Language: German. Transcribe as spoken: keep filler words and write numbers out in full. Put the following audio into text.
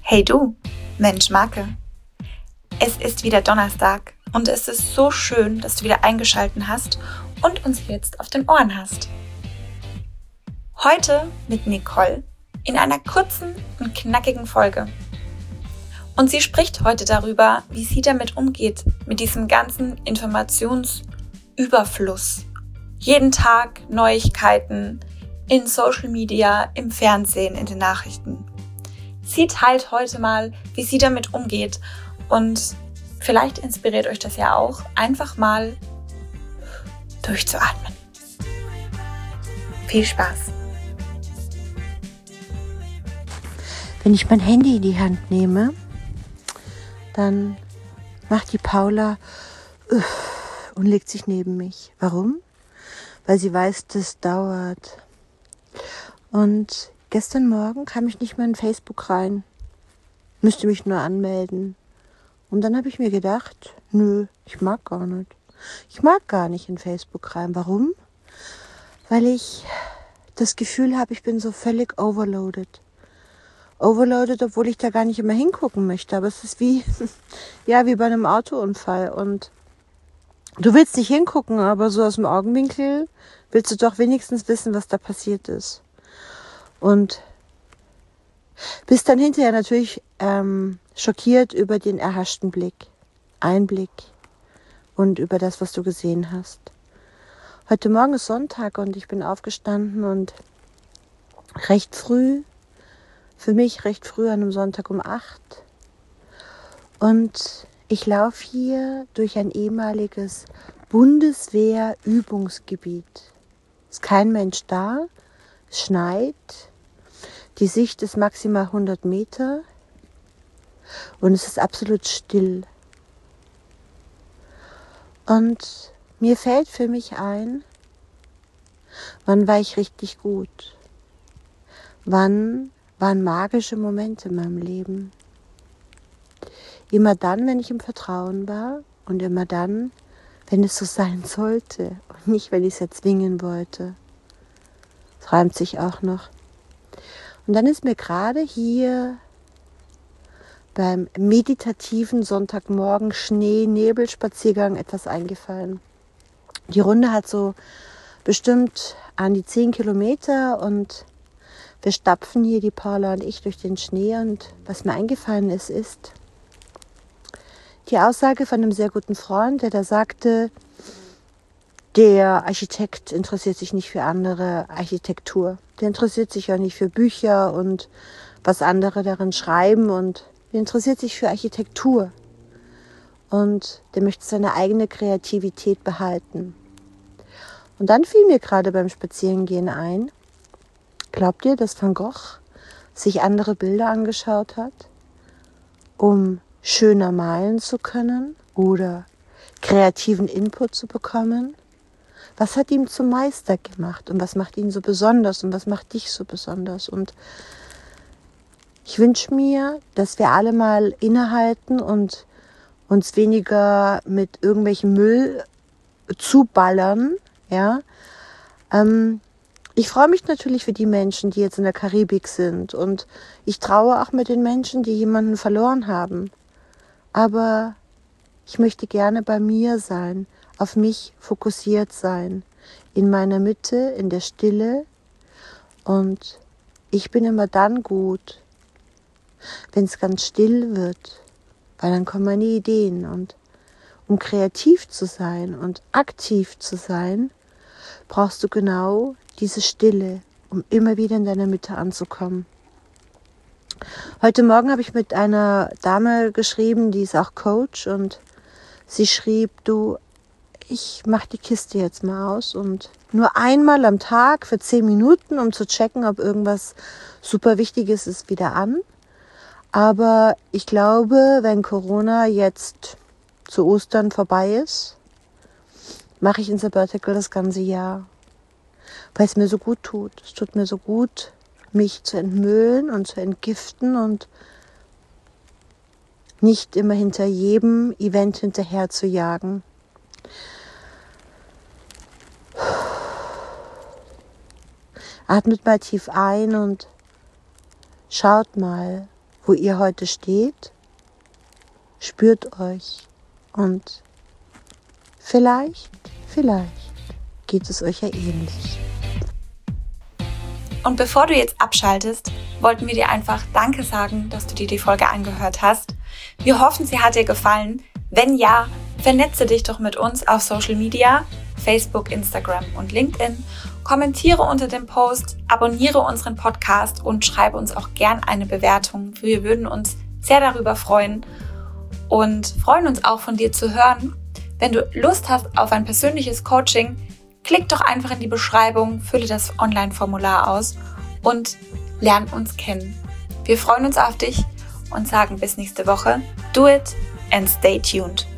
Hey du, Mensch Marke. Es ist wieder Donnerstag und es ist so schön, dass du wieder eingeschaltet hast und uns jetzt auf den Ohren hast. Heute mit Nicole in einer kurzen und knackigen Folge. Und sie spricht heute darüber, wie sie damit umgeht, mit diesem ganzen Informationsüberfluss. Jeden Tag Neuigkeiten in Social Media, im Fernsehen, in den Nachrichten. Sie teilt heute mal, wie sie damit umgeht und vielleicht inspiriert euch das ja auch, einfach mal durchzuatmen. Viel Spaß! Wenn ich mein Handy in die Hand nehme, dann macht die Paula und legt sich neben mich. Warum? Weil sie weiß, das dauert. Und gestern Morgen kam ich nicht mehr in Facebook rein. Müsste mich nur anmelden. Und dann habe ich mir gedacht, nö, ich mag gar nicht. Ich mag gar nicht in Facebook rein. Warum? Weil ich das Gefühl habe, ich bin so völlig overloaded. Overloaded, obwohl ich da gar nicht immer hingucken möchte. Aber es ist wie, ja, wie bei einem Autounfall. Und du willst nicht hingucken, aber so aus dem Augenwinkel willst du doch wenigstens wissen, was da passiert ist. Und bist dann hinterher natürlich ähm, schockiert über den erhaschten Blick, Einblick und über das, was du gesehen hast. Heute Morgen ist Sonntag und ich bin aufgestanden und recht früh, für mich recht früh an einem Sonntag um acht. Und ich laufe hier durch ein ehemaliges Bundeswehrübungsgebiet. Ist kein Mensch da, es schneit. Die Sicht ist maximal hundert Meter und es ist absolut still. Und mir fällt für mich ein, wann war ich richtig gut? Wann waren magische Momente in meinem Leben? Immer dann, wenn ich im Vertrauen war und immer dann, wenn es so sein sollte und nicht, wenn ich es erzwingen wollte. Es reimt sich auch noch. Und dann ist mir gerade hier beim meditativen Sonntagmorgen Schnee-Nebel-Spaziergang etwas eingefallen. Die Runde hat so bestimmt an die zehn Kilometer und wir stapfen hier, die Paula und ich, durch den Schnee. Und was mir eingefallen ist, ist die Aussage von einem sehr guten Freund, der da sagte, der Architekt interessiert sich nicht für andere Architektur. Der interessiert sich auch nicht für Bücher und was andere darin schreiben. Und der interessiert sich für Architektur. Und der möchte seine eigene Kreativität behalten. Und dann fiel mir gerade beim Spazierengehen ein, glaubt ihr, dass Van Gogh sich andere Bilder angeschaut hat, um schöner malen zu können oder kreativen Input zu bekommen? Was hat ihn zum Meister gemacht und was macht ihn so besonders und was macht dich so besonders? Und ich wünsche mir, dass wir alle mal innehalten und uns weniger mit irgendwelchem Müll zuballern. Ja? Ähm, ich freue mich natürlich für die Menschen, die jetzt in der Karibik sind und ich traue auch mit den Menschen, die jemanden verloren haben. Aber ich möchte gerne bei mir sein, auf mich fokussiert sein, in meiner Mitte, in der Stille. Und ich bin immer dann gut, wenn es ganz still wird, weil dann kommen meine Ideen. Und um kreativ zu sein und aktiv zu sein, brauchst du genau diese Stille, um immer wieder in deiner Mitte anzukommen. Heute Morgen habe ich mit einer Dame geschrieben, die ist auch Coach, und sie schrieb, du, ich mache die Kiste jetzt mal aus und nur einmal am Tag für zehn Minuten, um zu checken, ob irgendwas super Wichtiges ist, wieder an. Aber ich glaube, wenn Corona jetzt zu Ostern vorbei ist, mache ich ein Sabbatical das ganze Jahr, weil es mir so gut tut. Es tut mir so gut, mich zu entmüllen und zu entgiften und nicht immer hinter jedem Event hinterher zu jagen. Atmet mal tief ein und schaut mal, wo ihr heute steht, spürt euch und vielleicht, vielleicht geht es euch ja ähnlich. Und bevor du jetzt abschaltest, wollten wir dir einfach Danke sagen, dass du dir die Folge angehört hast. Wir hoffen, sie hat dir gefallen. Wenn ja, vernetze dich doch mit uns auf Social Media, Facebook, Instagram und LinkedIn. Kommentiere unter dem Post, abonniere unseren Podcast und schreibe uns auch gern eine Bewertung. Wir würden uns sehr darüber freuen und freuen uns auch von dir zu hören. Wenn du Lust hast auf ein persönliches Coaching, klick doch einfach in die Beschreibung, fülle das Online-Formular aus und lern uns kennen. Wir freuen uns auf dich und sagen bis nächste Woche. Do it and stay tuned.